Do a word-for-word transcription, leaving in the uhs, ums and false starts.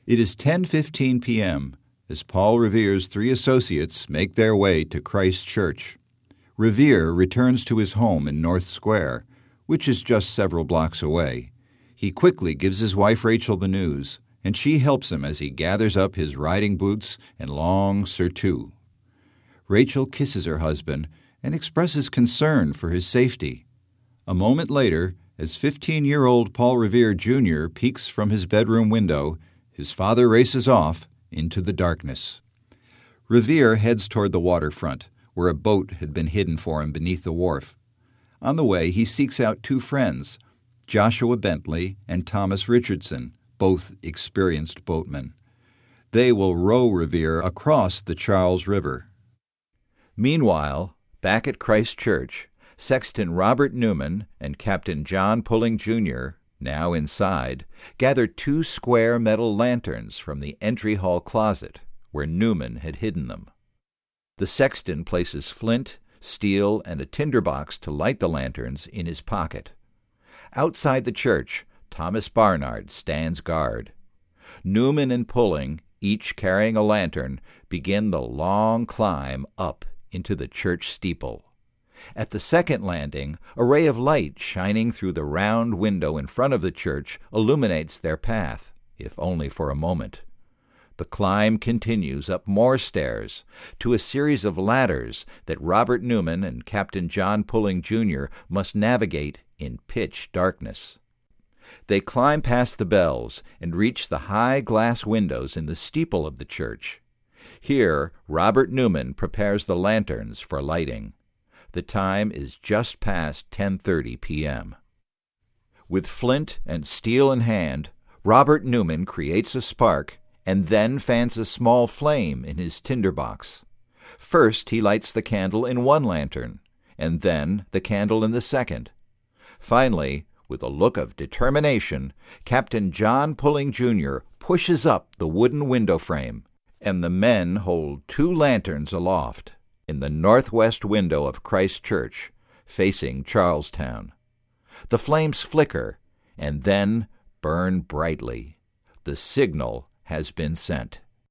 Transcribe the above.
It is ten fifteen p.m. as Paul Revere's three associates make their way to Christ Church. Revere returns to his home in North Square, which is just several blocks away. He quickly gives his wife Rachel the news, and she helps him as he gathers up his riding boots and long surtout. Rachel kisses her husband and expresses concern for his safety. A moment later, as fifteen-year-old Paul Revere Junior peeks from his bedroom window, his father races off into the darkness. Revere heads toward the waterfront, where a boat had been hidden for him beneath the wharf. On the way, he seeks out two friends, Joshua Bentley and Thomas Richardson, both experienced boatmen. They will row Revere across the Charles River. Meanwhile, back at Christ Church, Sexton Robert Newman and Captain John Pulling Junior, now inside, gather two square metal lanterns from the entry hall closet where Newman had hidden them. The sexton places flint, steel, and a tinderbox to light the lanterns in his pocket. Outside the church, Thomas Barnard stands guard. Newman and Pulling, each carrying a lantern, begin the long climb up into the church steeple. At the second landing, a ray of light shining through the round window in front of the church illuminates their path, if only for a moment. The climb continues up more stairs, to a series of ladders that Robert Newman and Captain John Pulling Junior must navigate in pitch darkness. They climb past the bells and reach the high glass windows in the steeple of the church. Here, Robert Newman prepares the lanterns for lighting. The time is just past ten thirty p.m. With flint and steel in hand, Robert Newman creates a spark and then fans a small flame in his tinderbox. First he lights the candle in one lantern, and then the candle in the second. Finally, with a look of determination, Captain John Pulling Junior pushes up the wooden window frame, and the men hold two lanterns aloft in the northwest window of Christ Church, facing Charlestown. The flames flicker and then burn brightly. The signal has been sent.